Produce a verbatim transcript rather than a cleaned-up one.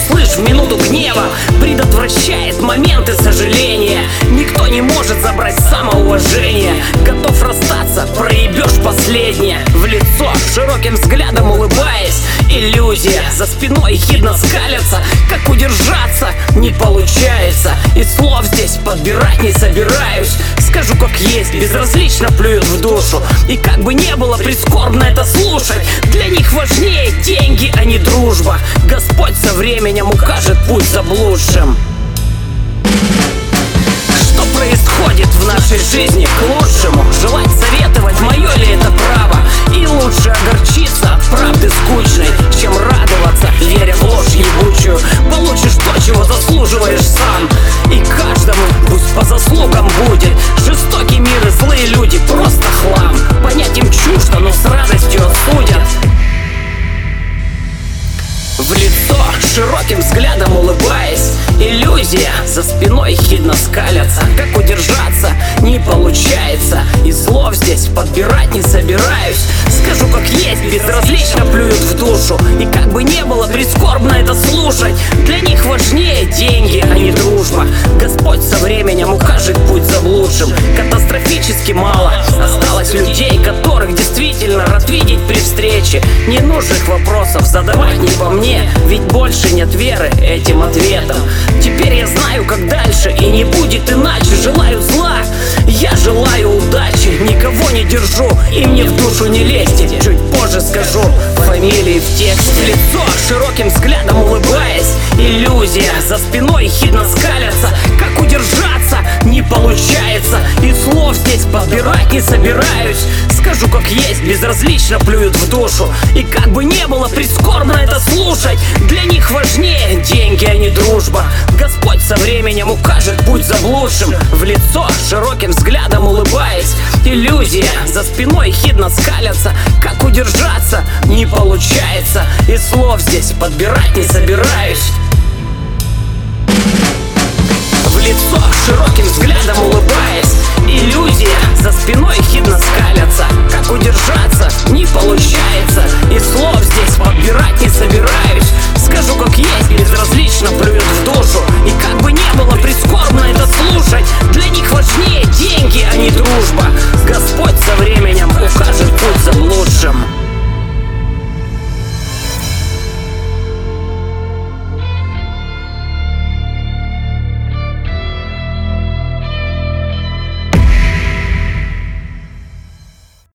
слышь, в минуту гнева предотвращает моменты сожаления. Никто не может забрать самоуважение. Готов расстаться, проебешь последнее. В лицо широким взглядом улыбаясь, иллюзия за спиной ехидно скалится. Как удержаться не получается, и слов здесь подбирать не собираюсь. Скажу как есть, безразлично плюют в душу. И как бы не было прискорбно это слушать, для них важнее деньги, а не дружба. Господь со временем укажет путь заблудшим. Что происходит в нашей жизни к лучшему? Желать советовать, мое ли это право? И лучше огорчиться от правды скучной, чем радоваться, веря в ложь ебучую. Получишь то, чего заслуживаешь сам, и каждому пусть по заслугам будет. Жестокий мир и злые люди просто хлам. Понять им чуждо, но с радостью осудят. В лицо широким взглядом улыбаясь, иллюзия за спиной хидно скалятся. Как удержаться не получается, и слов здесь подбирать не собираюсь. Скажу как есть, безразлично плюют в душу. И как бы не было прискорбно это слушать, для них важнее деньги, а не дружба. Господь со временем укажет путь заблудшим. Катастрофически мало осталось людей, которых действительно рад видеть при встрече. Ненужных вопросов задавать не по мне, ведь больше нет веры этим ответам. Теперь я знаю, как дальше, и не будет иначе. Желаю зла, я желаю удачи. Никого не держу, и мне в душу не лезьте. Чуть позже скажу фамилии в тексте. В лицо широким взглядом улыбаясь, иллюзия за спиной хидно скалятся. Как удержаться не получается, и слов здесь подбирать не собираюсь. Скажу как есть, безразлично плюют в душу. И как бы не было прискорбно это слушать, для них важнее деньги, а не дружба. Господь со временем укажет путь заблудшим. В лицо широким взглядом улыбаясь, иллюзия за спиной хидно скалятся. Как удержаться не получается, и слов здесь подбирать не собираюсь.